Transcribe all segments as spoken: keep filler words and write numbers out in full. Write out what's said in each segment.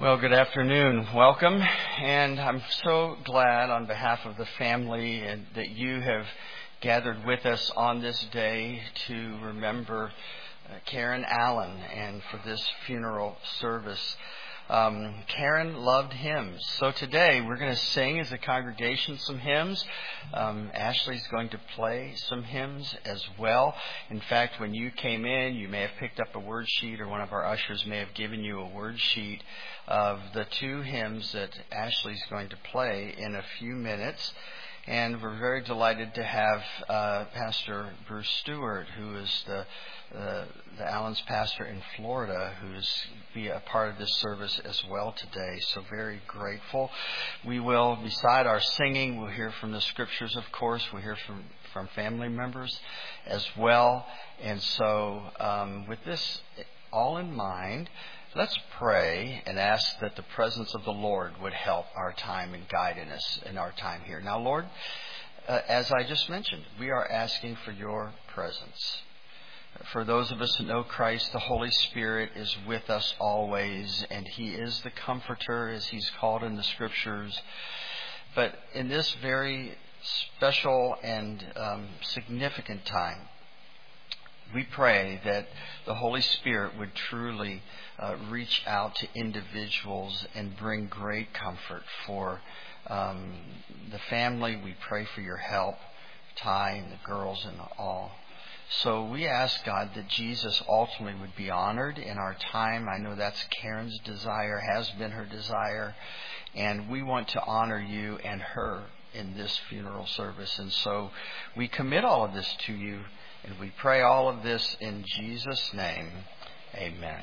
Well, good afternoon. Welcome. And I'm so glad on behalf of the family and that you have gathered with us on this day to remember uh, Karen Allen and for this funeral service. Um, Karen loved hymns. So today we're going to sing as a congregation some hymns. Um, Ashley's going to play some hymns as well. In fact, when you came in, you may have picked up a word sheet, or one of our ushers may have given you a word sheet of the two hymns that Ashley's going to play in a few minutes. And we're very delighted to have uh, Pastor Bruce Stewart, who is the uh, the Allen's pastor in Florida, who's be a part of this service as well today. So very grateful. We will, beside our singing, we'll hear from the scriptures, of course. We'll hear from, from family members as well. And so um, with this all in mind, let's pray and ask that the presence of the Lord would help our time and guide in us in our time here. Now, Lord, uh, as I just mentioned, we are asking for your presence. For those of us that know Christ, the Holy Spirit is with us always, and He is the Comforter, as He's called in the Scriptures. But in this very special and um, significant time, we pray that the Holy Spirit would truly uh, reach out to individuals and bring great comfort for um, the family. We pray for your help, Ty and the girls and all. So we ask, God, that Jesus ultimately would be honored in our time. I know that's Karen's desire, has been her desire. And we want to honor you and her in this funeral service. And so we commit all of this to you. And we pray all of this in Jesus' name. Amen.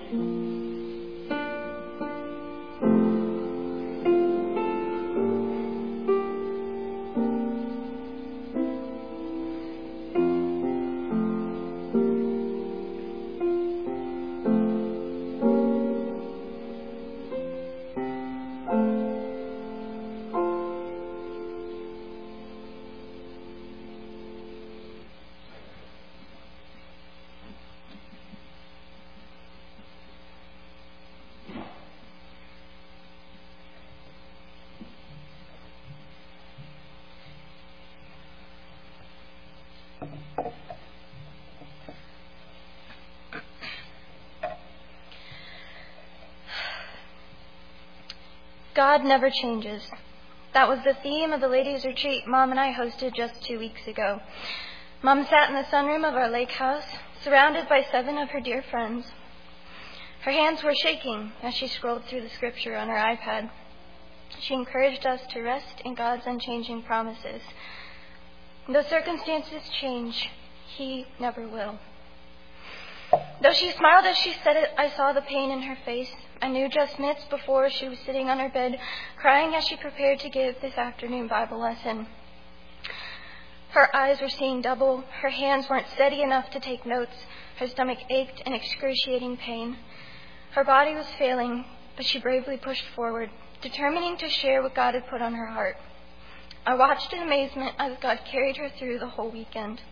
God never changes. That was the theme of the ladies' retreat Mom and I hosted just two weeks ago. Mom sat in the sunroom of our lake house, surrounded by seven of her dear friends. Her hands were shaking as she scrolled through the scripture on her iPad. She encouraged us to rest in God's unchanging promises. Though circumstances change, He never will. Though she smiled as she said it, I saw the pain in her face. I knew just minutes before she was sitting on her bed, crying as she prepared to give this afternoon Bible lesson. Her eyes were seeing double. Her hands weren't steady enough to take notes. Her stomach ached in excruciating pain. Her body was failing, but she bravely pushed forward, determining to share what God had put on her heart. I watched in amazement as God carried her through the whole weekend.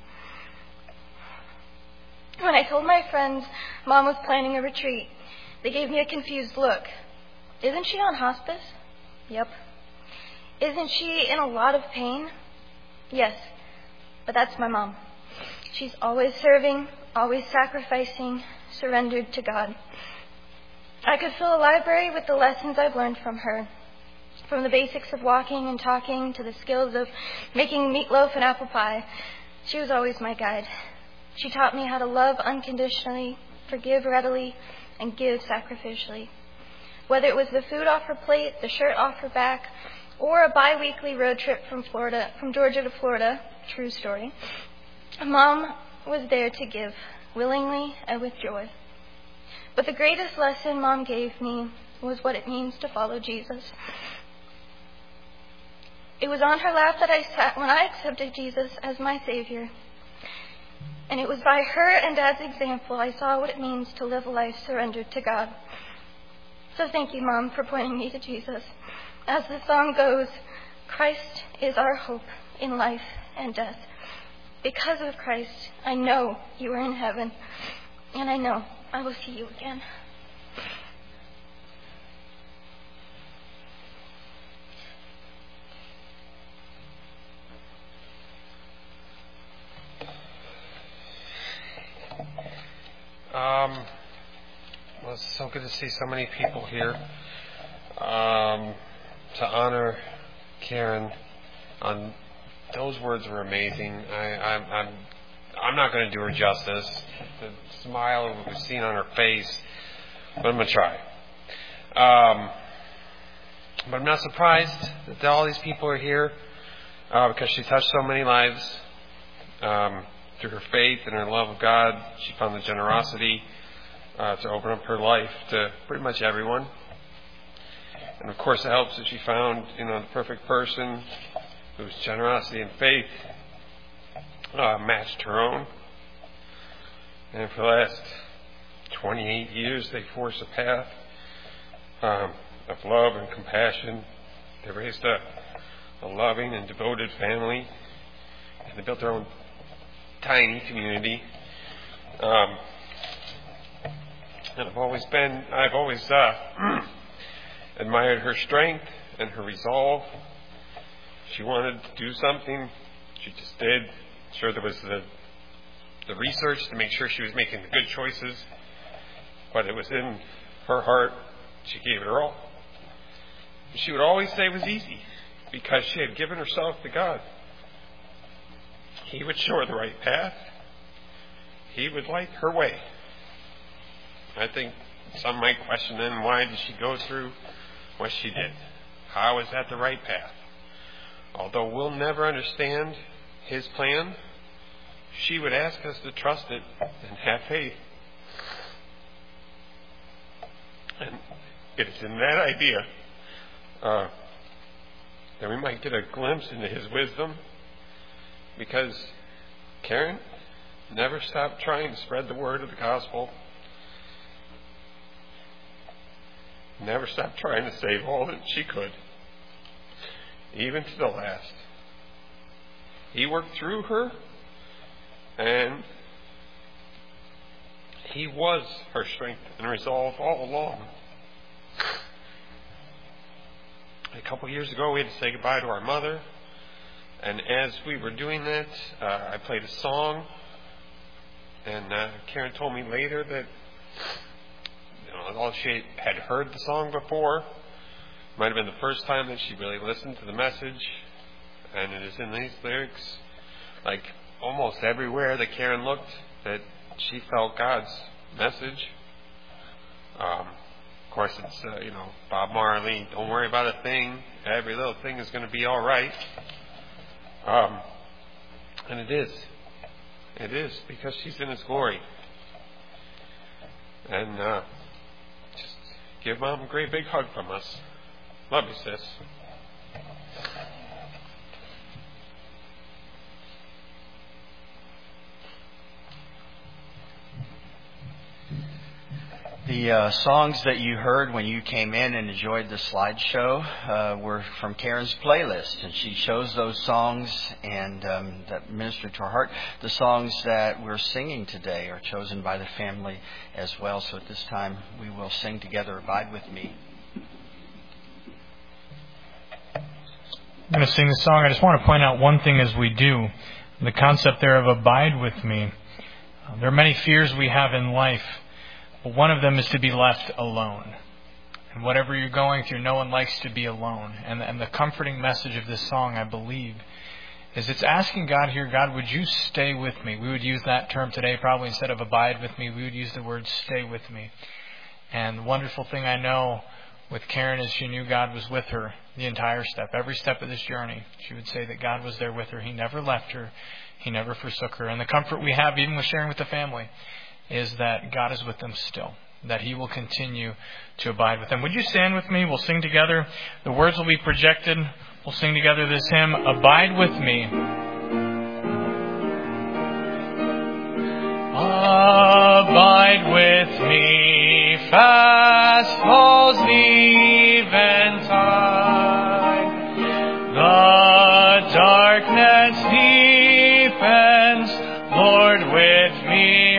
When I told my friends Mom was planning a retreat, they gave me a confused look. Isn't she on hospice? Yep. Isn't she in a lot of pain? Yes, but that's my mom. She's always serving, always sacrificing, surrendered to God. I could fill a library with the lessons I've learned from her. From the basics of walking and talking to the skills of making meatloaf and apple pie, she was always my guide. She taught me how to love unconditionally, forgive readily, and give sacrificially. Whether it was the food off her plate, the shirt off her back, or a bi-weekly road trip from Florida, from Georgia to Florida, true story, Mom was there to give, willingly and with joy. But the greatest lesson Mom gave me was what it means to follow Jesus. It was on her lap that I sat when I accepted Jesus as my Savior. And it was by her and Dad's example I saw what it means to live a life surrendered to God. So thank you, Mom, for pointing me to Jesus. As the song goes, Christ is our hope in life and death. Because of Christ, I know you are in heaven, and I know I will see you again. Um, well, it's so good to see so many people here um, to honor Karen. On those words were amazing. I, I'm, I'm, I'm not going to do her justice. The smile we've seen on her face, but I'm going to try. Um, but I'm not surprised that all these people are here uh, because she touched so many lives. Um, Through her faith and her love of God, she found the generosity uh, to open up her life to pretty much everyone. And of course, it helps that she found, you know, the perfect person whose generosity and faith uh, matched her own. And for the last twenty-eight years, they forged a path um, of love and compassion. They raised a, a loving and devoted family, and they built their own tiny community, um, and I've always been, I've always uh, admired her strength and her resolve. She wanted to do something, she just did. Sure, there was the the research to make sure she was making the good choices, but it was in her heart. She gave it her all. She would always say it was easy because she had given herself to God. He would show her the right path. He would light her way. I think some might question then, why did she go through what she did? How is that the right path? Although we'll never understand His plan, she would ask us to trust it and have faith. And it is in that idea uh, that we might get a glimpse into his wisdom, because Karen never stopped trying to spread the word of the gospel, never stopped trying to save all that she could, even to the last. He worked through her, and he was her strength and resolve all along. A couple years ago, we had to say goodbye to our mother, and as we were doing that, uh, I played a song, and uh, Karen told me later that, you know, although she had heard the song before, might have been the first time that she really listened to the message, and it is in these lyrics, like almost everywhere that Karen looked, that she felt God's message. Um, of course, it's, uh, you know, Bob Marley, don't worry about a thing, every little thing is going to be all right. Um, and it is. It is, because she's in His glory. And uh, just give Mom a great big hug from us. Love you, sis. The uh, songs that you heard when you came in and enjoyed the slideshow uh, were from Karen's playlist, and she chose those songs and um, that ministered to our heart. The songs that we're singing today are chosen by the family as well. So at this time, we will sing together, Abide With Me. I'm going to sing the song. I just want to point out one thing as we do. The concept there of abide with me. Uh, there are many fears we have in life. But one of them is to be left alone. And whatever you're going through, no one likes to be alone. And, and the comforting message of this song, I believe, is it's asking God here, God, would you stay with me? We would use that term today, probably instead of abide with me, we would use the word stay with me. And the wonderful thing I know with Karen is she knew God was with her the entire step, every step of this journey. She would say that God was there with her. He never left her. He never forsook her. And the comfort we have, even with sharing with the family, is that God is with them still, that He will continue to abide with them. Would you stand with me? We'll sing together. The words will be projected. We'll sing together this hymn, Abide With Me. Abide with me, fast falls the eventide. The darkness deepens, Lord, with me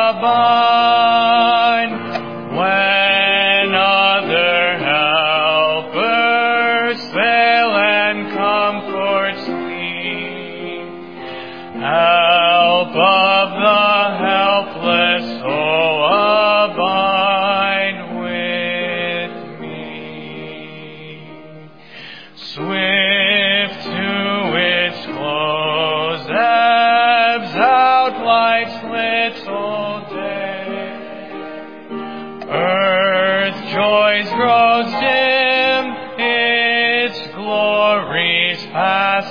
abide. When other helpers fail and comforts flee, help of the helpless, oh, abide with me. Swift to its close ebbs out life's little day. Earth joys grows dim, its glories pass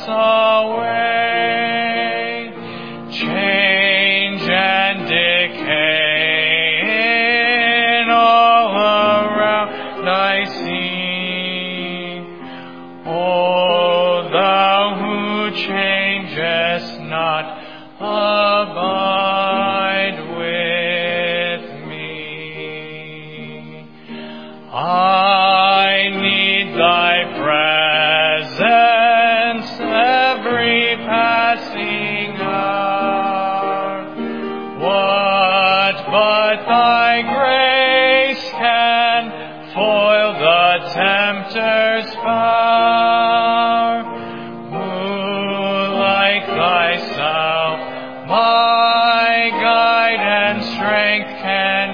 away. Change and decay in all around I see. O Thou who changest not, abide with me. I need Thy presence every passing hour. What but Thy grace can foil the tempter's power? Who like Thyself my guide and strength can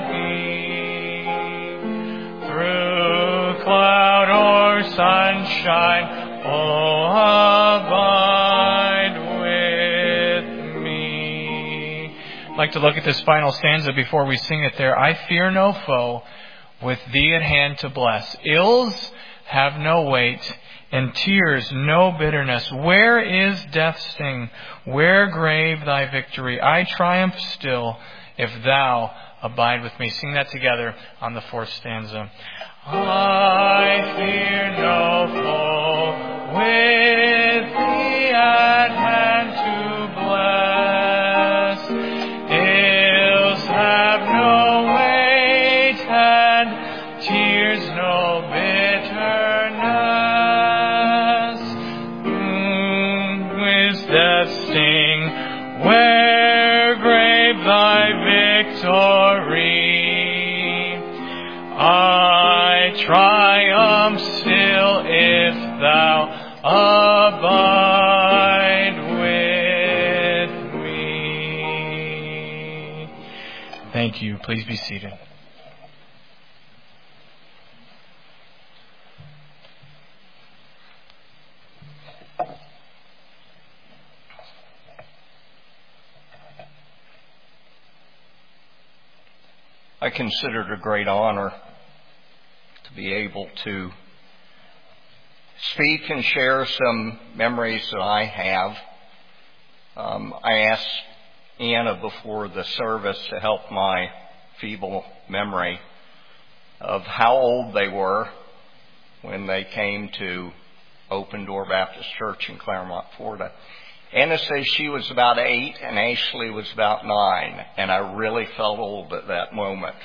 be? Through cloud or sunshine, oh, abide with me. I'd like to look at this final stanza before we sing it there. I fear no foe, with Thee at hand to bless. Ills have no weight, and tears no bitterness. Where is death's sting? Where grave Thy victory? I triumph still, if Thou abide with me. Sing that together on the fourth stanza. I fear no foe, with thee at hand to bless. Ills have no weight and tears no bitterness. Mm, with death's sting, where grave thy victory, I triumph still if thou abide with me. Thank you. Please be seated. I consider it a great honor to be able to speak and share some memories that I have. Um, I asked Anna before the service to help my feeble memory of how old they were when they came to Open Door Baptist Church in Claremont, Florida. Anna says she was about eight and Ashley was about nine, and I really felt old at that moment.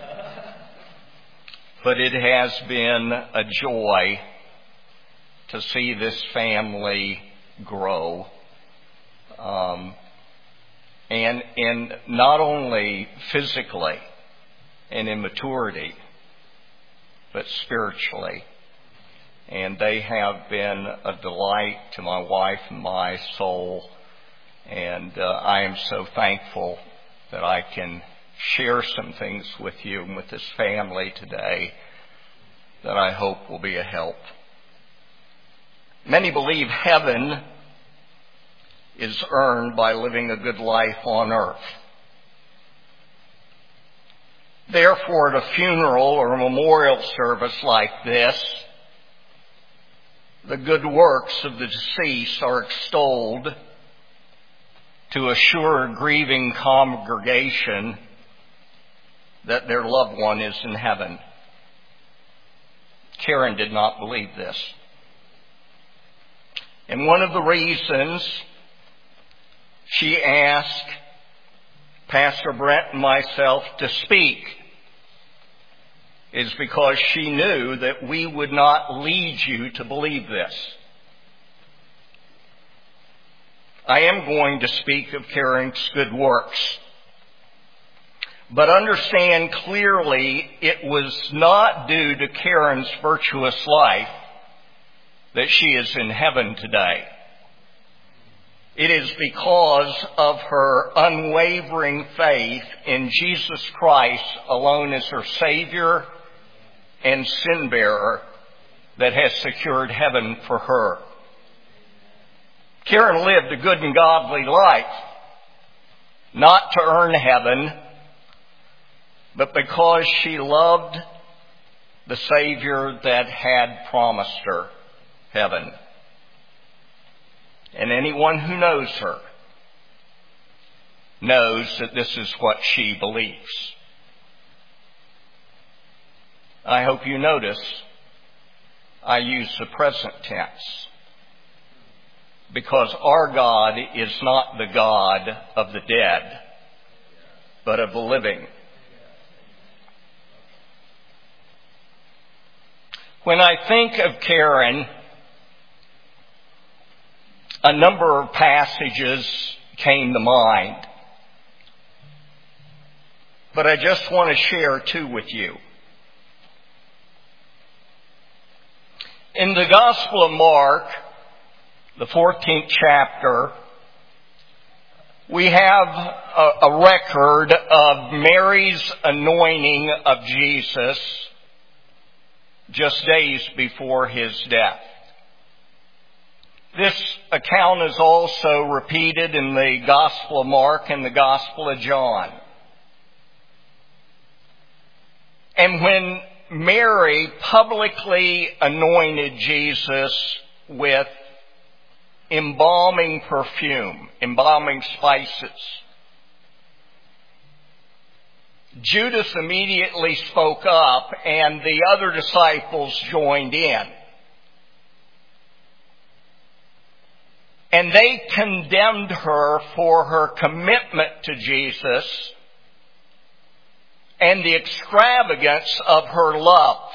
But it has been a joy to see this family grow, um, and in not only physically and in maturity, but spiritually. And they have been a delight to my wife and my soul. And uh, I am so thankful that I can share some things with you and with this family today that I hope will be a help. Many believe heaven is earned by living a good life on earth. Therefore, at a funeral or a memorial service like this, the good works of the deceased are extolled to assure a grieving congregation that their loved one is in heaven. Karen did not believe this. And one of the reasons she asked Pastor Brent and myself to speak is because she knew that we would not lead you to believe this. I am going to speak of Karen's good works, but understand clearly it was not due to Karen's virtuous life that she is in heaven today. It is because of her unwavering faith in Jesus Christ alone as her Savior and sin bearer that has secured heaven for her. Karen lived a good and godly life, not to earn heaven, but because she loved the Savior that had promised her heaven. And anyone who knows her knows that this is what she believes. I hope you notice I use the present tense, because our God is not the God of the dead, but of the living. When I think of Karen, a number of passages came to mind, but I just want to share two with you. In the Gospel of Mark, the fourteenth chapter, we have a, a record of Mary's anointing of Jesus just days before his death. This account is also repeated in the Gospel of Mark and the Gospel of John. And when Mary publicly anointed Jesus with embalming perfume, embalming spices, Judas immediately spoke up, and the other disciples joined in. And they condemned her for her commitment to Jesus and the extravagance of her love.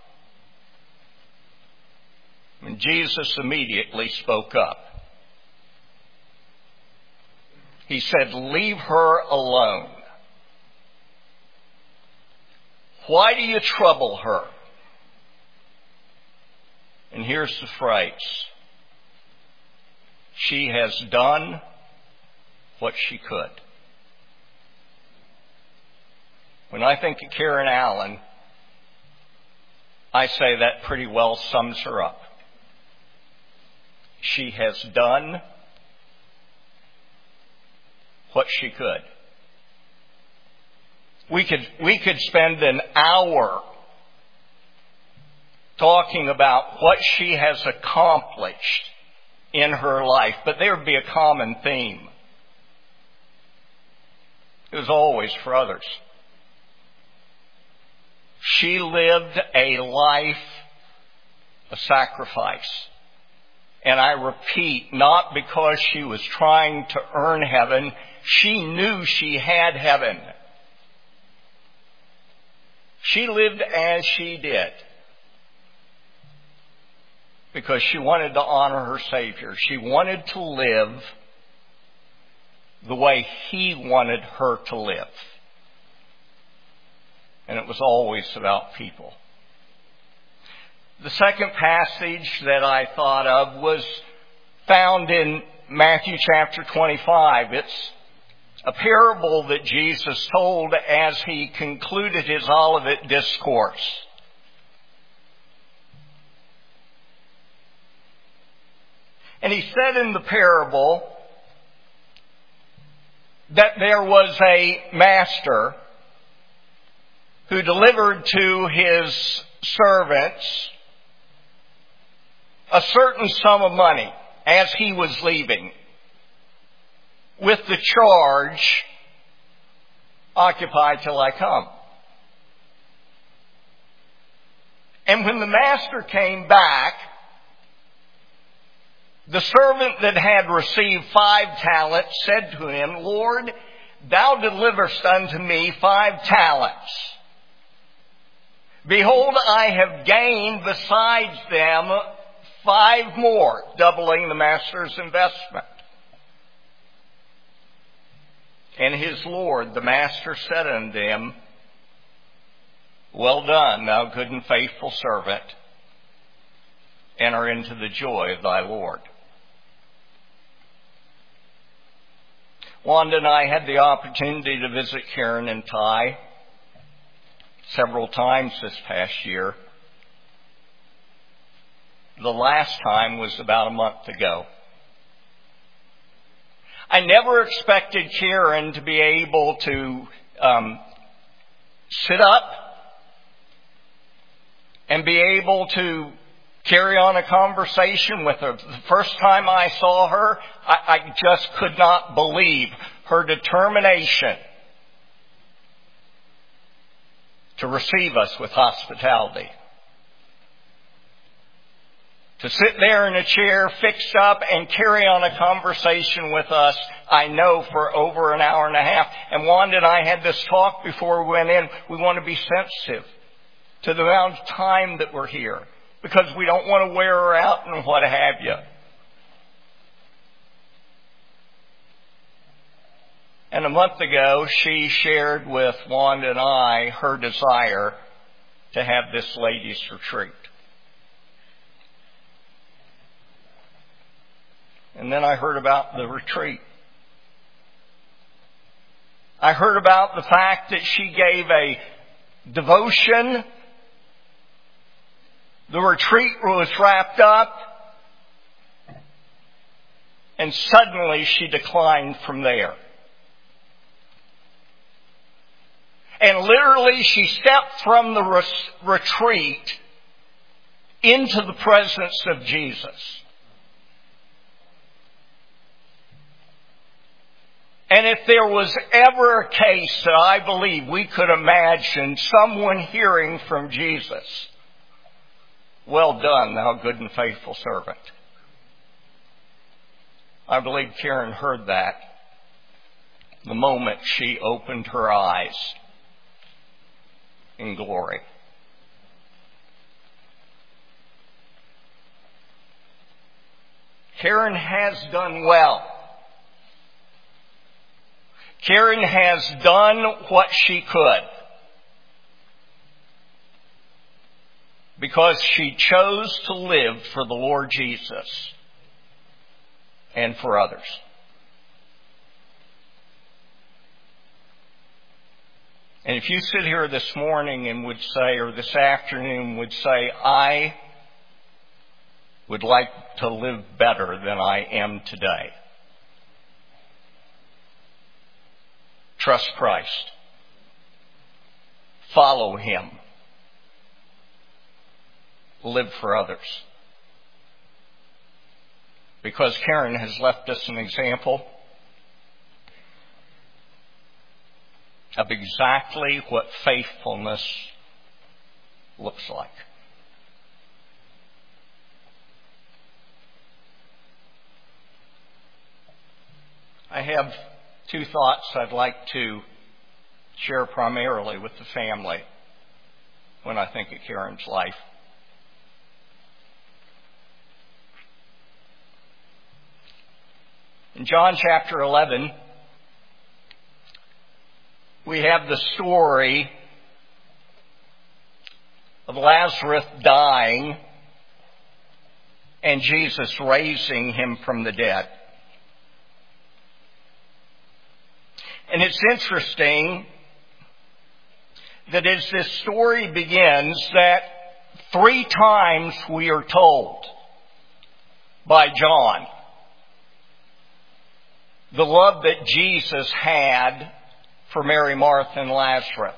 And Jesus immediately spoke up. He said, "Leave her alone. Why do you trouble her?" And here's the phrase: "She has done what she could." When I think of Karen Allen, I say that pretty well sums her up. She has done what she could. We could, we could spend an hour talking about what she has accomplished in her life, but there would be a common theme. It was always for others. She lived a life of sacrifice. And I repeat, not because she was trying to earn heaven. She knew she had heaven. She lived as she did because she wanted to honor her Savior. She wanted to live the way He wanted her to live. And it was always about people. The second passage that I thought of was found in Matthew chapter twenty-five. It's a parable that Jesus told as He concluded His Olivet Discourse. And He said in the parable that there was a master who delivered to his servants a certain sum of money as he was leaving, with the charge, "Occupy till I come." And when the master came back, the servant that had received five talents said to him, "Lord, thou deliverest unto me five talents. Behold, I have gained besides them five more," doubling the master's investment. And his Lord, the master, said unto him, "Well done, thou good and faithful servant. Enter into the joy of thy Lord." Wanda and I had the opportunity to visit Karen and Ty several times this past year. The last time was about a month ago. I never expected Karen to be able to um, sit up and be able to carry on a conversation with her. The first time I saw her, I, I just could not believe her determination to receive us with hospitality. To sit there in a chair fixed up and carry on a conversation with us, I know, for over an hour and a half. And Wanda and I had this talk before we went in. We want to be sensitive to the amount of time that we're here, because we don't want to wear her out and what have you. And a month ago, she shared with Wanda and I her desire to have this ladies' retreat. And then I heard about the retreat. I heard about the fact that she gave a devotion. The retreat was wrapped up. And suddenly she declined from there. And literally she stepped from the res- retreat into the presence of Jesus. And if there was ever a case that I believe we could imagine someone hearing from Jesus, well done, thou good and faithful servant. I believe Karen heard that the moment she opened her eyes in glory. Karen has done well. Karen has done what she could because she chose to live for the Lord Jesus and for others. And if you sit here this morning and would say, or this afternoon would say, I would like to live better than I am today, trust Christ. Follow Him. Live for others. Because Karen has left us an example of exactly what faithfulness looks like. I have two thoughts I'd like to share primarily with the family when I think of Karen's life. In John chapter eleven, we have the story of Lazarus dying and Jesus raising him from the dead. And it's interesting that as this story begins, that three times we are told by John the love that Jesus had for Mary, Martha, and Lazarus.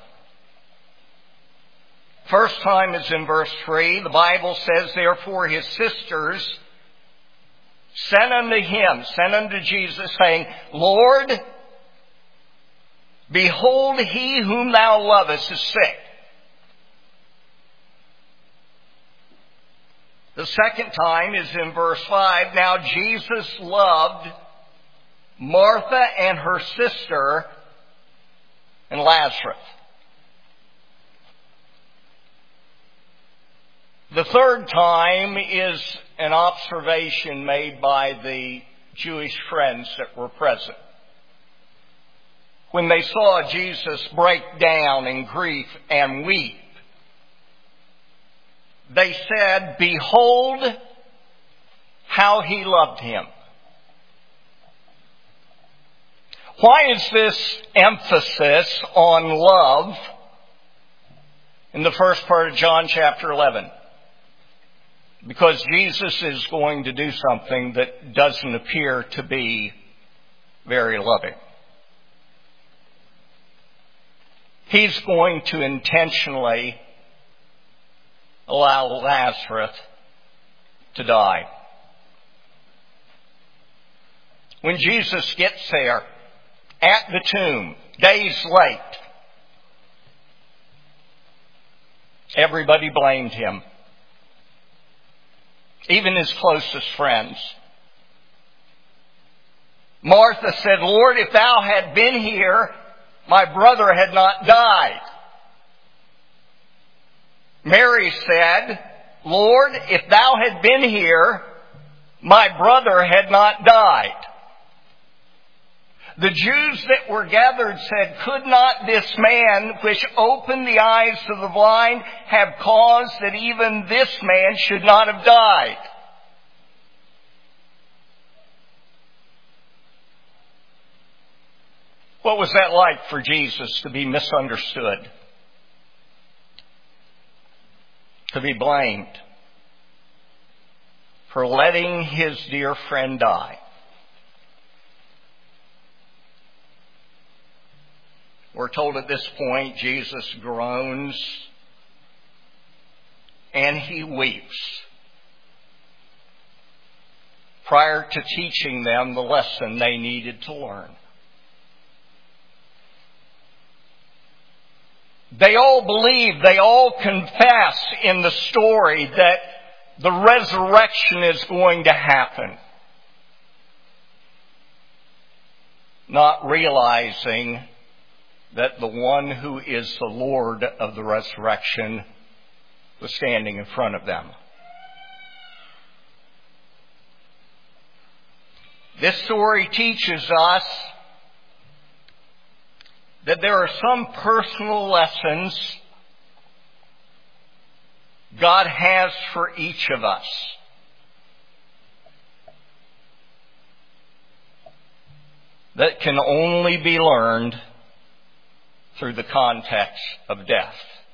First time is in verse three. The Bible says, therefore his sisters sent unto him, sent unto Jesus, saying, Lord, behold, he whom thou lovest is sick. The second time is in verse five. Now Jesus loved Martha and her sister and Lazarus. The third time is an observation made by the Jewish friends that were present. When they saw Jesus break down in grief and weep, they said, behold how he loved him. Why is this emphasis on love in the first part of John chapter eleven? Because Jesus is going to do something that doesn't appear to be very loving. He's going to intentionally allow Lazarus to die. When Jesus gets there, at the tomb, days late, everybody blamed him. Even his closest friends. Martha said, Lord, if thou had been here, my brother had not died. Mary said, Lord, if thou had been here, my brother had not died. The Jews that were gathered said, could not this man which opened the eyes of the blind have caused that even this man should not have died? What was that like for Jesus to be misunderstood? To be blamed for letting his dear friend die? We're told at this point Jesus groans and he weeps prior to teaching them the lesson they needed to learn. They all believe, they all confess in the story that the resurrection is going to happen. Not realizing that the one who is the Lord of the resurrection was standing in front of them. This story teaches us that there are some personal lessons God has for each of us. That can only be learned through the context of death.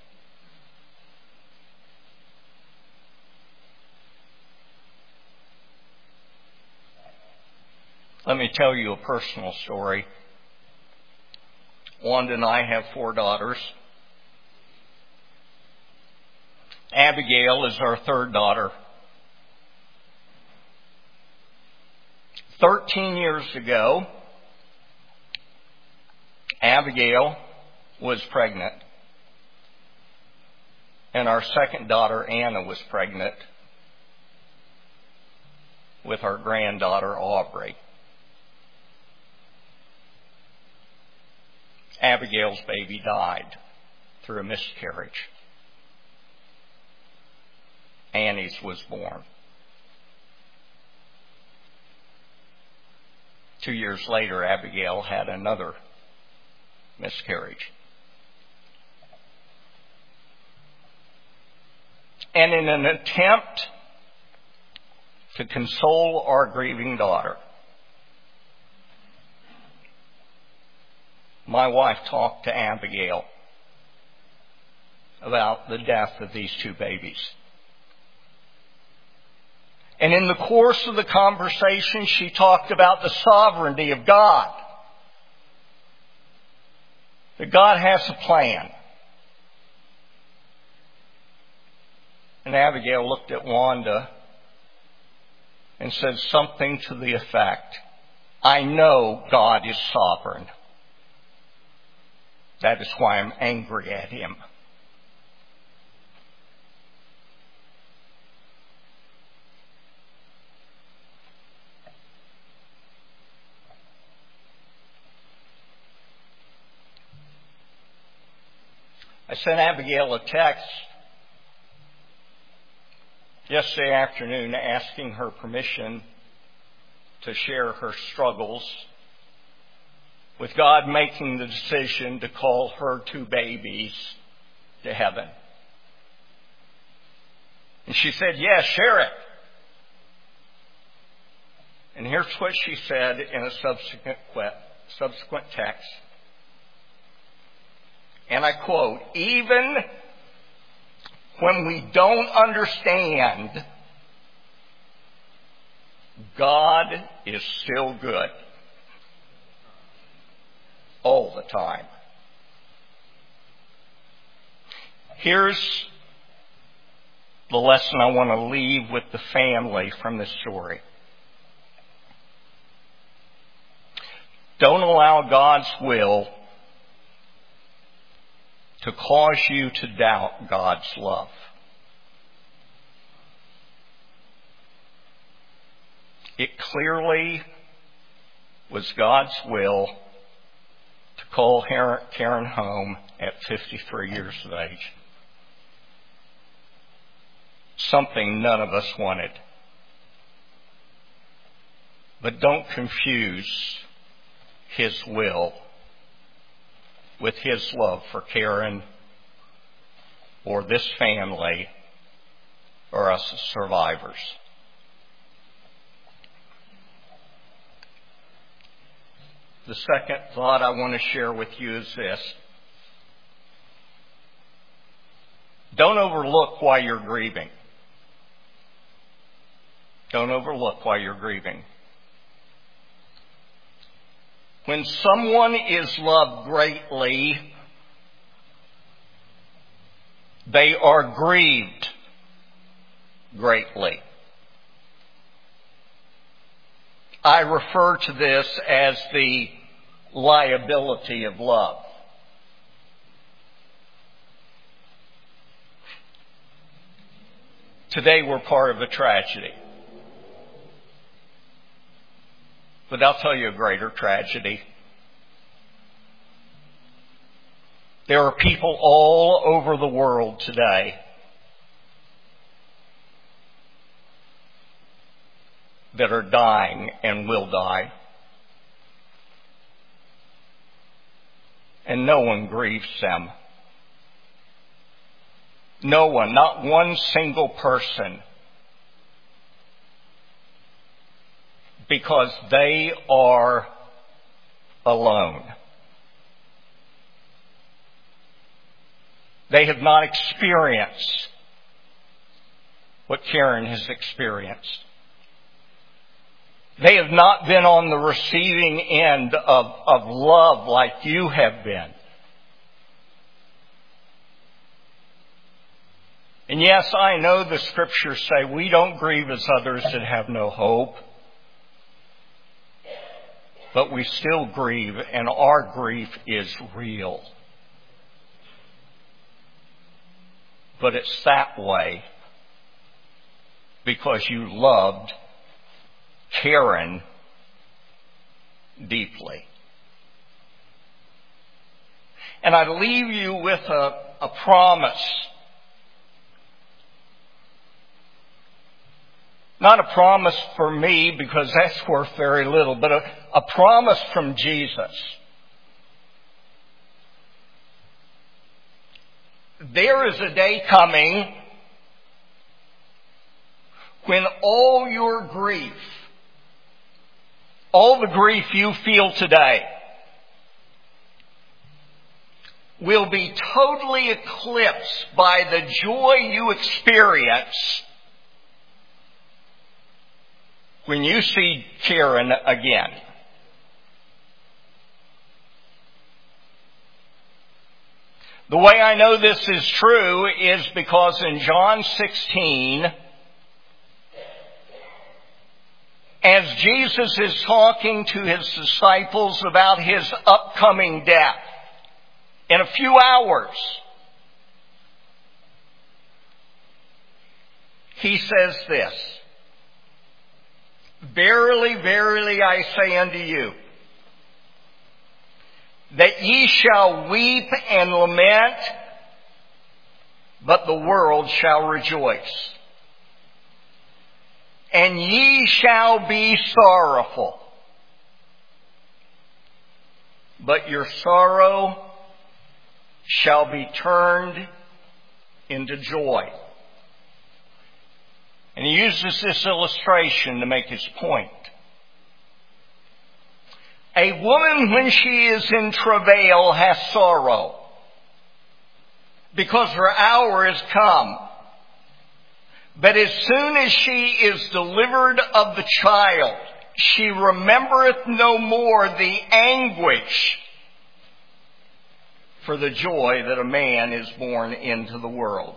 Let me tell you a personal story. Wanda and I have four daughters. Abigail is our third daughter. Thirteen years ago, Abigail was pregnant. And our second daughter, Anna, was pregnant with our granddaughter, Aubrey. Abigail's baby died through a miscarriage. Annie's was born. Two years later, Abigail had another miscarriage. And in an attempt to console our grieving daughter, my wife talked to Abigail about the death of these two babies. And in the course of the conversation, she talked about the sovereignty of God. That God has a plan. And Abigail looked at Wanda and said something to the effect, I know God is sovereign. That is why I'm angry at him. I sent Abigail a text yesterday afternoon asking her permission to share her struggles with God making the decision to call her two babies to heaven. And she said, yes, share it. And here's what she said in a subsequent, subsequent text. And I quote, even when we don't understand, God is still good. All the time. Here's the lesson I want to leave with the family from this story. Don't allow God's will to cause you to doubt God's love. It clearly was God's will to call Karen home at fifty-three years of age. Something none of us wanted. But don't confuse His will with His love for Karen or this family or us as survivors. The second thought I want to share with you is this. Don't overlook why you're grieving. Don't overlook why you're grieving. When someone is loved greatly, they are grieved greatly. I refer to this as the liability of love. Today we're part of a tragedy. But I'll tell you a greater tragedy. There are people all over the world today that are dying and will die. And no one grieves them. No one, not one single person. Because they are alone. They have not experienced what Karen has experienced. They have not been on the receiving end of, of love like you have been. And yes, I know the scriptures say we don't grieve as others that have no hope. But we still grieve, and our grief is real. But it's that way because you loved Karen deeply. And I leave you with a, a promise. Not a promise for me because that's worth very little, but a, a promise from Jesus. There is a day coming when all your grief, all the grief you feel today, will be totally eclipsed by the joy you experience when you see Karen again. The way I know this is true is because in John sixteen, as Jesus is talking to his disciples about his upcoming death in a few hours, he says this, "Verily, verily, I say unto you, that ye shall weep and lament, but the world shall rejoice. And ye shall be sorrowful, but your sorrow shall be turned into joy." And he uses this illustration to make his point. A woman, when she is in travail, has sorrow because her hour is come. But as soon as she is delivered of the child, she remembereth no more the anguish for the joy that a man is born into the world.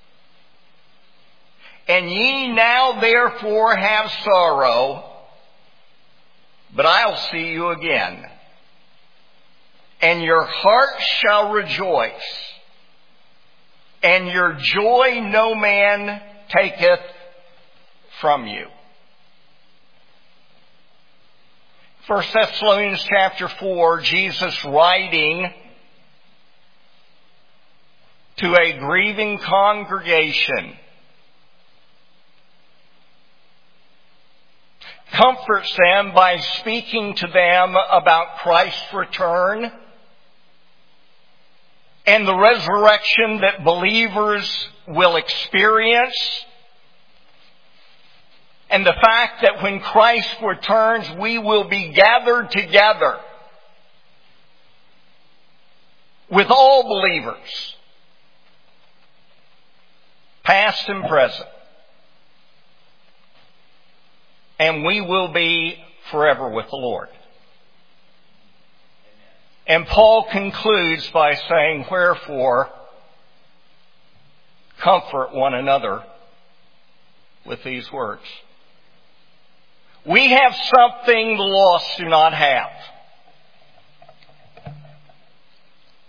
And ye now therefore have sorrow, but I'll see you again. And your heart shall rejoice, and your joy no man taketh from you. First Thessalonians chapter four, Jesus writing to a grieving congregation comforts them by speaking to them about Christ's return and the resurrection that believers will experience, and the fact that when Christ returns, we will be gathered together with all believers, past and present. And we will be forever with the Lord. And Paul concludes by saying, "Wherefore, comfort one another with these words." We have something the lost do not have.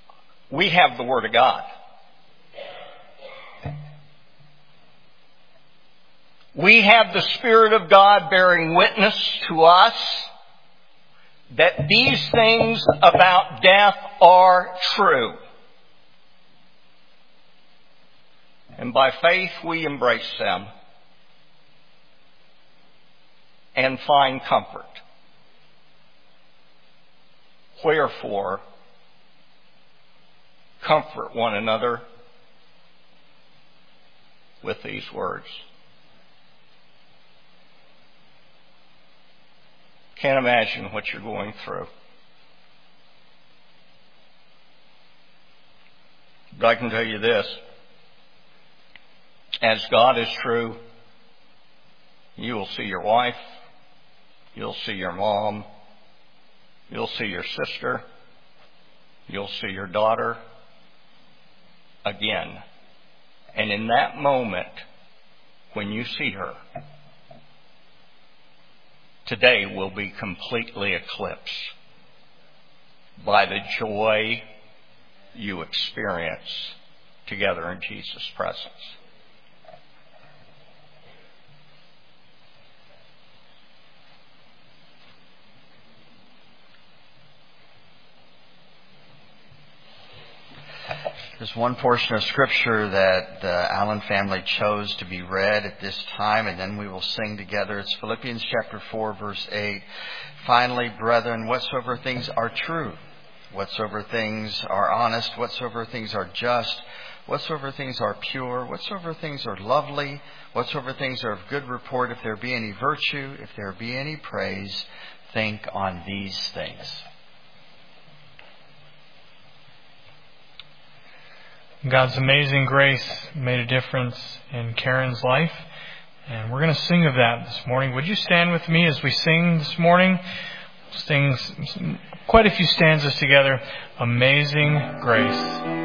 We have the Word of God. We have the Spirit of God bearing witness to us that these things about death are true. And by faith we embrace them and find comfort. Wherefore, comfort one another with these words. Can't imagine what you're going through. But I can tell you this. As God is true, you will see your wife, you'll see your mom, you'll see your sister, you'll see your daughter again. And in that moment, when you see her, today will be completely eclipsed by the joy you experience together in Jesus' presence. There's one portion of Scripture that the Allen family chose to be read at this time, and then we will sing together. It's Philippians chapter four, verse eight. Finally, brethren, whatsoever things are true, whatsoever things are honest, whatsoever things are just, whatsoever things are pure, whatsoever things are lovely, whatsoever things are of good report, if there be any virtue, if there be any praise, think on these things. God's amazing grace made a difference in Karen's life, and we're going to sing of that this morning. Would you stand with me as we sing this morning? Sing quite a few stanzas together. Amazing Grace.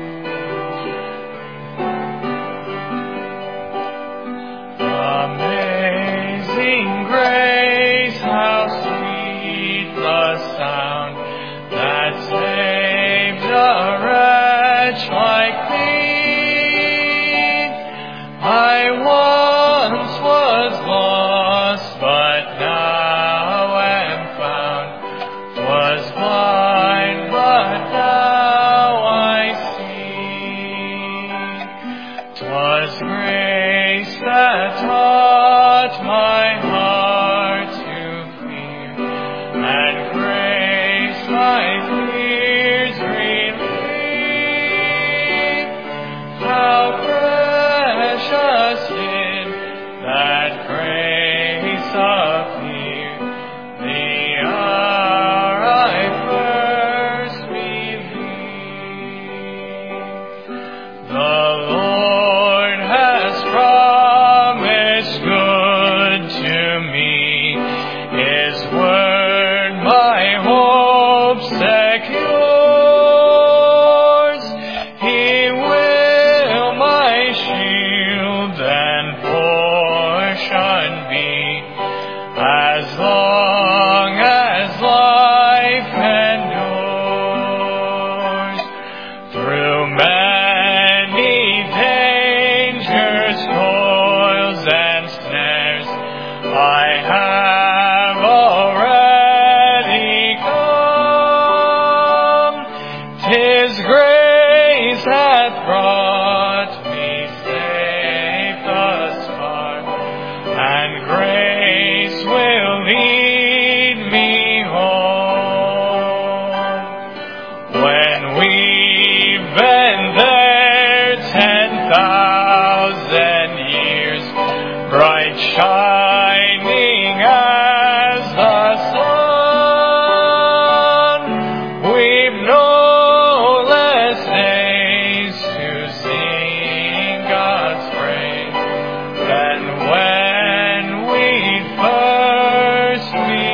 Amazing grace, how sweet the sound that saved a wretch like me. I once was lost, but now am found. Was blind, but now I see. 'Twas grace that taught my heart to fear, and grace my fears relieved. How precious did that grace appear the hour I first believed. The Lord has promised good to me, His word my hope secures. He will my shield and portion be, as long as life endures. Through many dangers, toils, and snares, I have already come. 'Tis grace hath brought me safe thus far, and grace will lead me home. When we've been there ten thousand years, bright shining as the sun, we've no less days to sing God's praise than when we first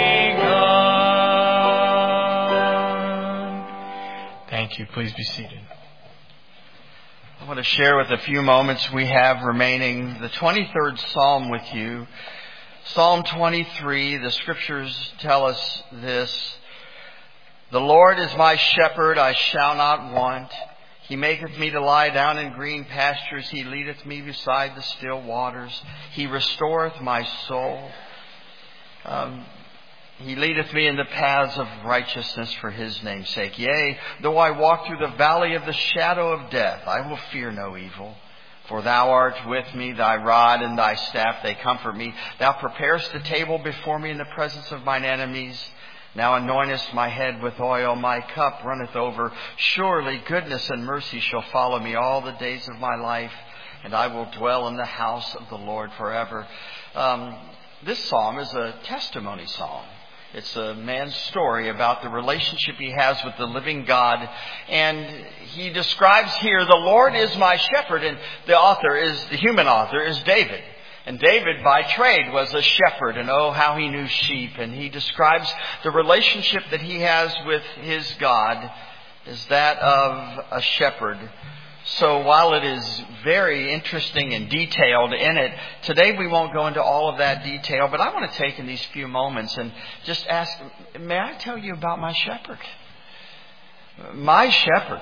begun. Thank you. Please be seated. I want to share with a few moments we have remaining the twenty-third Psalm with you. Psalm twenty-three, the Scriptures tell us this. The Lord is my shepherd, I shall not want. He maketh me to lie down in green pastures. He leadeth me beside the still waters. He restoreth my soul. Um, he leadeth me in the paths of righteousness for His name's sake. Yea, though I walk through the valley of the shadow of death, I will fear no evil. For Thou art with me, Thy rod and Thy staff, they comfort me. Thou preparest the table before me in the presence of mine enemies. Now anointest my head with oil, my cup runneth over. Surely goodness and mercy shall follow me all the days of my life, and I will dwell in the house of the Lord forever. Um, this psalm is a testimony psalm. It's a man's story about the relationship he has with the living God. And he describes here, the Lord is my shepherd, and the author is, the human author is David. And David, by trade, was a shepherd, and oh, how he knew sheep. And he describes the relationship that he has with his God as that of a shepherd. So while it is very interesting and detailed in it, today we won't go into all of that detail, but I want to take in these few moments and just ask, may I tell you about my shepherd? My shepherd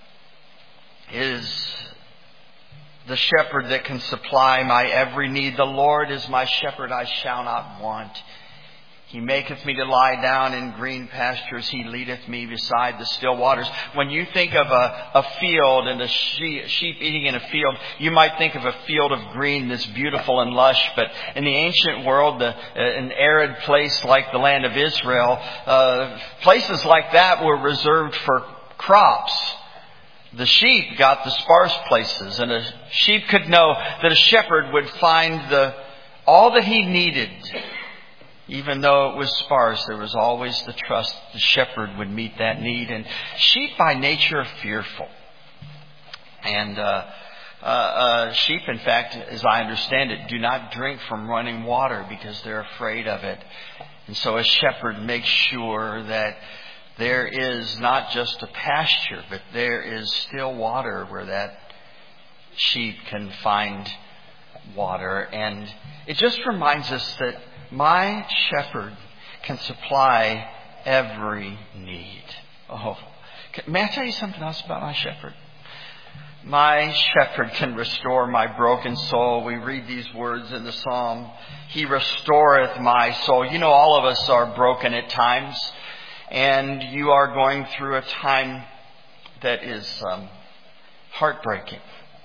is the shepherd that can supply my every need. The Lord is my shepherd, I shall not want. He maketh me to lie down in green pastures. He leadeth me beside the still waters. When you think of a, a field and a sheep, sheep eating in a field, you might think of a field of green that's beautiful and lush. But in the ancient world, the, uh, an arid place like the land of Israel, uh, places like that were reserved for crops. The sheep got the sparse places, and a sheep could know that a shepherd would find the all that he needed. Even though it was sparse, there was always the trust the shepherd would meet that need. And sheep by nature are fearful. And uh, uh, uh, sheep, in fact, as I understand it, do not drink from running water because they're afraid of it. And so a shepherd makes sure that there is not just a pasture, but there is still water where that sheep can find water. And it just reminds us that my shepherd can supply every need. Oh, may I tell you something else about my shepherd? My shepherd can restore my broken soul. We read these words in the psalm. He restoreth my soul. You know, all of us are broken at times. And you are going through a time that is um, heartbreaking.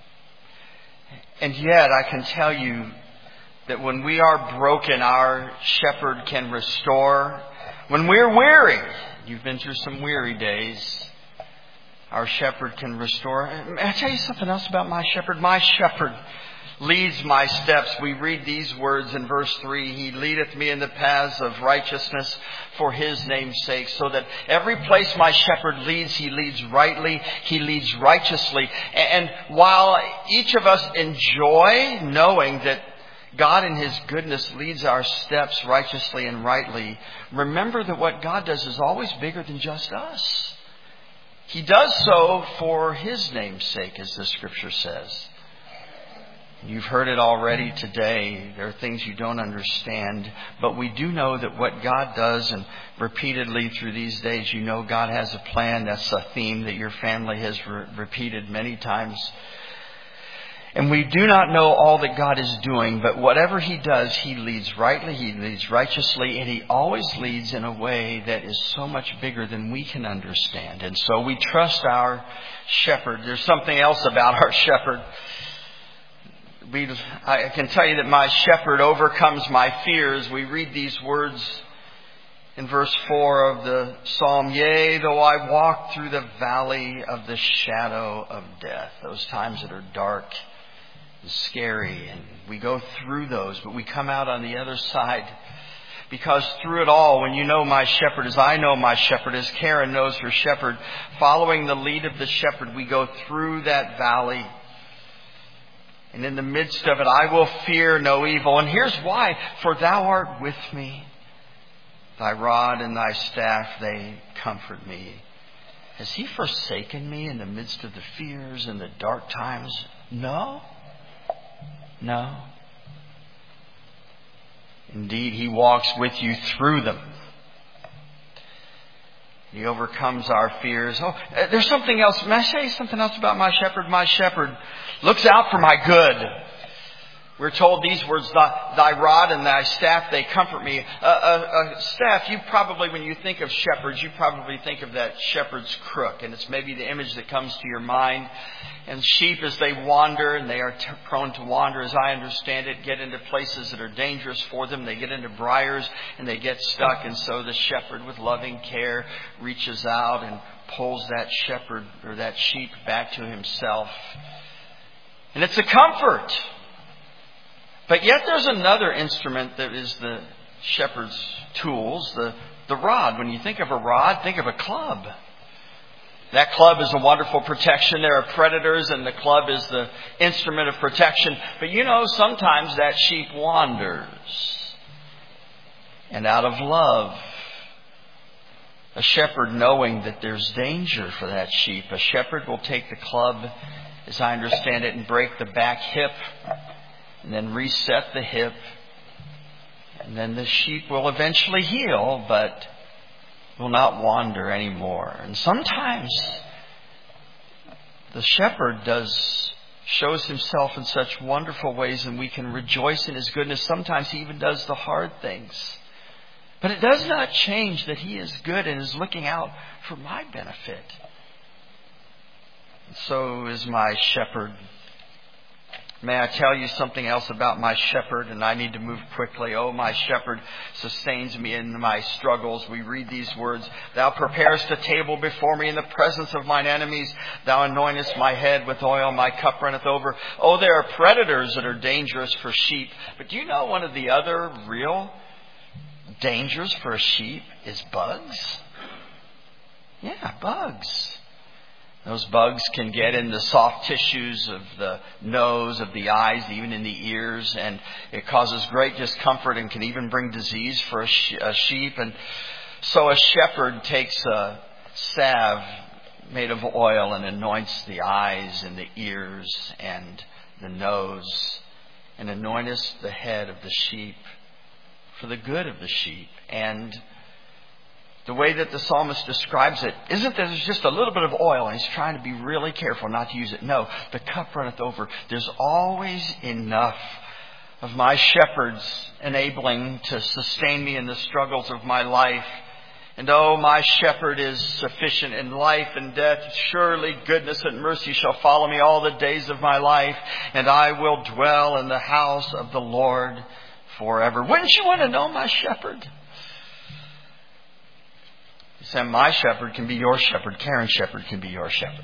And yet I can tell you that when we are broken, our shepherd can restore. When we're weary, you've been through some weary days, our shepherd can restore. May I tell you something else about my shepherd? My shepherd leads my steps. We read these words in verse three. He leadeth me in the paths of righteousness for His name's sake. So that every place my shepherd leads, He leads rightly. He leads righteously. And while each of us enjoy knowing that God in His goodness leads our steps righteously and rightly, remember that what God does is always bigger than just us. He does so for His name's sake, as the Scripture says. You've heard it already today. There are things you don't understand. But we do know that what God does, and repeatedly through these days, you know God has a plan. That's a theme that your family has re- repeated many times. And we do not know all that God is doing, but whatever He does, He leads rightly, He leads righteously, and He always leads in a way that is so much bigger than we can understand. And so we trust our shepherd. There's something else about our shepherd. We, I can tell you that my shepherd overcomes my fears. We read these words in verse four of the psalm. Yea, though I walk through the valley of the shadow of death. Those times that are dark and scary. And we go through those, but we come out on the other side. Because through it all, when you know my shepherd as I know my shepherd, as Karen knows her shepherd, following the lead of the shepherd, we go through that valley. And in the midst of it, I will fear no evil. And here's why. For Thou art with me. Thy rod and Thy staff, they comfort me. Has He forsaken me in the midst of the fears and the dark times? No. No. Indeed, He walks with you through them. He overcomes our fears. Oh, there's something else. May I say something else about my shepherd? My shepherd looks out for my good. We're told these words, thy, thy rod and thy staff, they comfort me. A, a, a staff, you probably, when you think of shepherds, you probably think of that shepherd's crook. And it's maybe the image that comes to your mind. And sheep, as they wander, and they are t- prone to wander, as I understand it, get into places that are dangerous for them. They get into briars and they get stuck. And so the shepherd, with loving care, reaches out and pulls that shepherd or that sheep back to himself. And it's a comfort. But yet there's another instrument that is the shepherd's tools, the, the rod. When you think of a rod, think of a club. That club is a wonderful protection. There are predators, and the club is the instrument of protection. But you know, sometimes that sheep wanders. And out of love, a shepherd, knowing that there's danger for that sheep, a shepherd will take the club, as I understand it, and break the back hip, and then reset the hip. And then the sheep will eventually heal, but will not wander anymore. And sometimes the shepherd does shows himself in such wonderful ways, and we can rejoice in his goodness. Sometimes he even does the hard things. But it does not change that he is good and is looking out for my benefit. And so is my shepherd. May I tell you something else about my shepherd? And I need to move quickly. Oh, my shepherd sustains me in my struggles. We read these words. Thou preparest a table before me in the presence of mine enemies. Thou anointest my head with oil. My cup runneth over. Oh, there are predators that are dangerous for sheep. But do you know one of the other real dangers for a sheep is bugs? Yeah, bugs. Those bugs can get in the soft tissues of the nose, of the eyes, even in the ears, and it causes great discomfort and can even bring disease for a, she- a sheep. And so a shepherd takes a salve made of oil and anoints the eyes and the ears and the nose, and anointeth the head of the sheep for the good of the sheep. And the way that the psalmist describes it isn't that there's just a little bit of oil and he's trying to be really careful not to use it. No, the cup runneth over. There's always enough of my shepherds enabling to sustain me in the struggles of my life. And oh, my shepherd is sufficient in life and death. Surely goodness and mercy shall follow me all the days of my life, and I will dwell in the house of the Lord forever. Wouldn't you want to know my shepherd? You say, my shepherd can be your shepherd. Karen's shepherd can be your shepherd.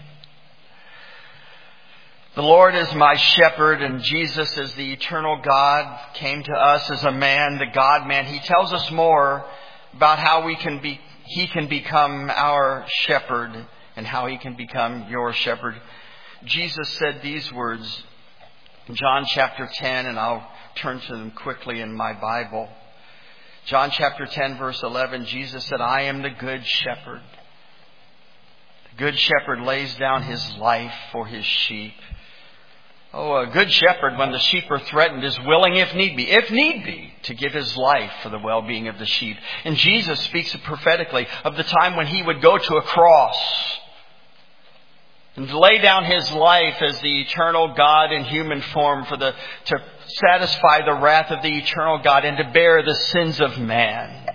The Lord is my shepherd, and Jesus, as the eternal God, came to us as a man, the God-man. He tells us more about how we can be, He can become our shepherd and how He can become your shepherd. Jesus said these words in John chapter ten, and I'll turn to them quickly in my Bible. John chapter ten, verse eleven, Jesus said, I am the good shepherd. The good shepherd lays down his life for his sheep. Oh, a good shepherd, when the sheep are threatened, is willing, if need be, if need be, to give his life for the well-being of the sheep. And Jesus speaks prophetically of the time when he would go to a cross and lay down his life as the eternal God in human form for the to satisfy the wrath of the eternal God and to bear the sins of man.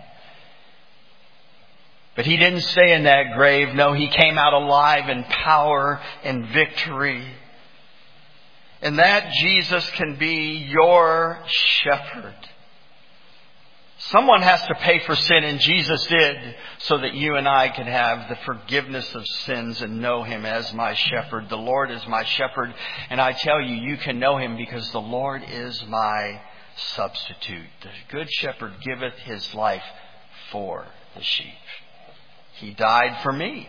But he didn't stay in that grave. No, he came out alive in power and victory. And that Jesus can be your shepherd. Someone has to pay for sin, and Jesus did, so that you and I could have the forgiveness of sins and know Him as my shepherd. The Lord is my shepherd, and I tell you, you can know Him because the Lord is my substitute. The good shepherd giveth his life for the sheep. He died for me.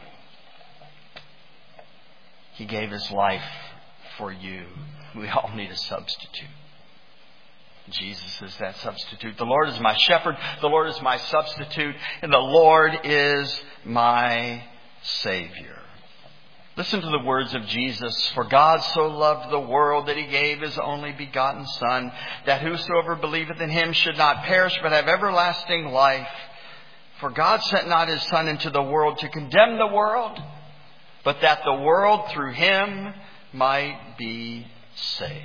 He gave his life for you. We all need a substitute. Jesus is that substitute. The Lord is my shepherd. The Lord is my substitute. And the Lord is my Savior. Listen to the words of Jesus. For God so loved the world that He gave His only begotten Son, that whosoever believeth in Him should not perish but have everlasting life. For God sent not His Son into the world to condemn the world, but that the world through Him might be saved.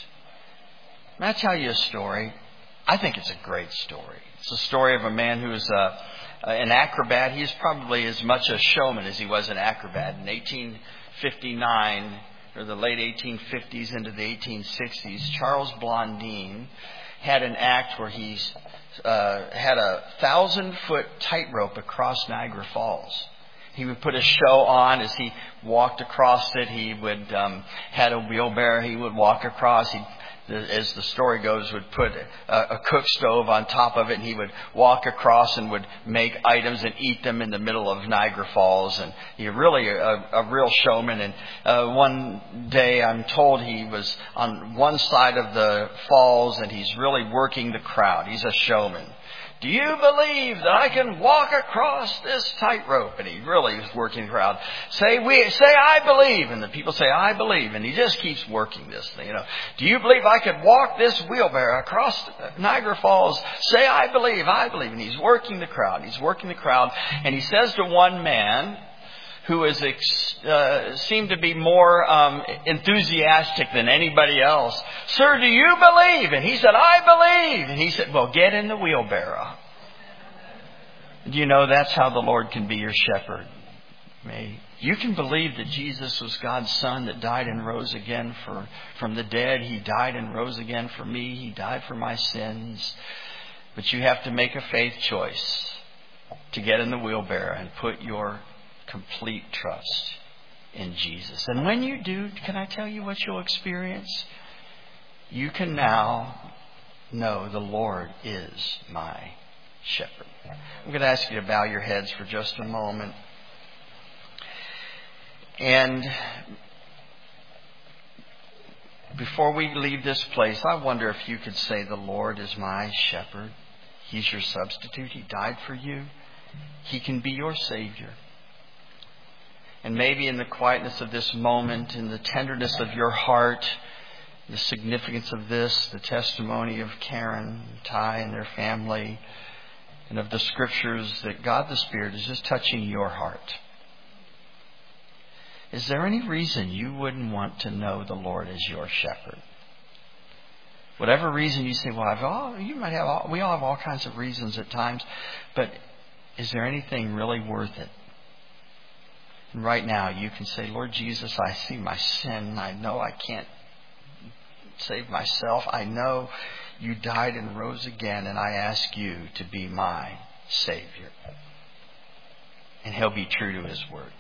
May I tell you a story? I think it's a great story. It's a story of a man who is a, an acrobat. He's probably as much a showman as he was an acrobat. In eighteen fifty-nine, or the late eighteen fifties into the eighteen sixties, Charles Blondin had an act where he uh, had a thousand-foot tightrope across Niagara Falls. He would put a show on as he walked across it. He would um, had a wheelbarrow. He would walk across. He'd, as the story goes, would put a, a cook stove on top of it, and he would walk across and would make items and eat them in the middle of Niagara Falls. And he really a, a real showman. And uh, one day, I'm told he was on one side of the falls, and he's really working the crowd. He's a showman. Do you believe that I can walk across this tightrope? And he really is working the crowd. Say, we, say, I believe. And the people say, I believe. And he just keeps working this thing. You know, do you believe I could walk this wheelbarrow across Niagara Falls? Say, I believe, I believe. And he's working the crowd. He's working the crowd. And he says to one man who is uh, seemed to be more um, enthusiastic than anybody else, "Sir, do you believe?" And he said, "I believe." And he said, "Well, get in the wheelbarrow." Do you know that's how the Lord can be your shepherd? May you can believe that Jesus was God's Son that died and rose again for from the dead. He died and rose again for me. He died for my sins. But you have to make a faith choice to get in the wheelbarrow and put your complete trust in Jesus. And when you do, can I tell you what you'll experience? You can now know the Lord is my shepherd. I'm going to ask you to bow your heads for just a moment. And before we leave this place, I wonder if you could say, the Lord is my shepherd. He's your substitute. He died for you. He can be your Savior. And maybe in the quietness of this moment, in the tenderness of your heart, the significance of this, the testimony of Karen, Ty, and their family, and of the Scriptures, that God the Spirit is just touching your heart. Is there any reason you wouldn't want to know the Lord as your shepherd? Whatever reason you say, well, I've all, you might have, all, we all have all kinds of reasons at times, but is there anything really worth it? And right now you can say, Lord Jesus, I see my sin. I know I can't save myself. I know you died and rose again, and I ask you to be my Savior. And He'll be true to His word.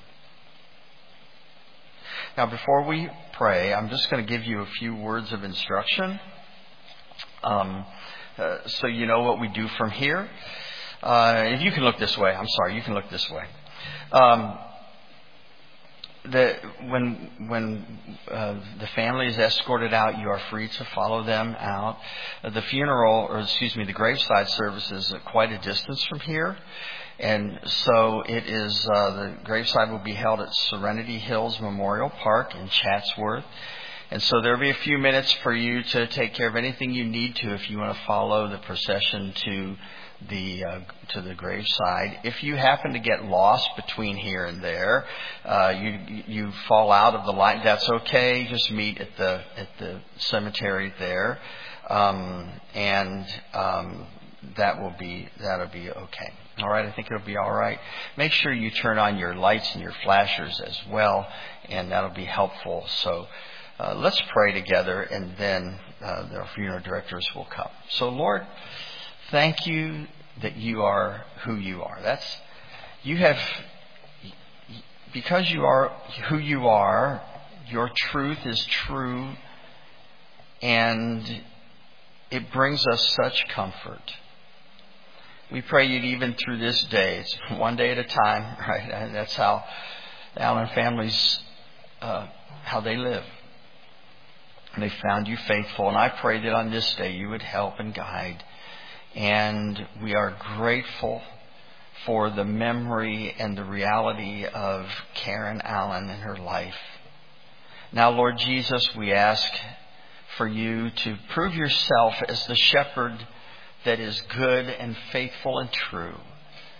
Now, before we pray, I'm just going to give you a few words of instruction. Um, uh, so you know what we do from here. Uh, if you can look this way. I'm sorry, you can look this way. Um, The, when when uh, the family is escorted out, you are free to follow them out. Uh, the funeral, or excuse me, the graveside service is at quite a distance from here. And so it is, uh, the graveside will be held at Serenity Hills Memorial Park in Chatsworth. And so there will be a few minutes for you to take care of anything you need to if you want to follow the procession to the uh, to the graveside. If you happen to get lost between here and there, uh, you you fall out of the line, that's okay. Just meet at the at the cemetery there, um, and um, that will be that'll be okay. All right, I think it'll be all right. Make sure you turn on your lights and your flashers as well, and that'll be helpful. So uh, let's pray together, and then uh, the funeral directors will come. So Lord, thank you that you are who you are. That's, you have, because you are who you are, your truth is true, and it brings us such comfort. We pray you'd even through this day, it's one day at a time, right? And that's how the Allen families, uh, how they live. And they found you faithful. And I pray that on this day you would help and guide. And we are grateful for the memory and the reality of Karen Allen and her life. Now, Lord Jesus, we ask for you to prove yourself as the shepherd that is good and faithful and true.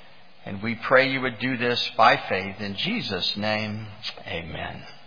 And we pray you would do this by faith. In Jesus' name, amen.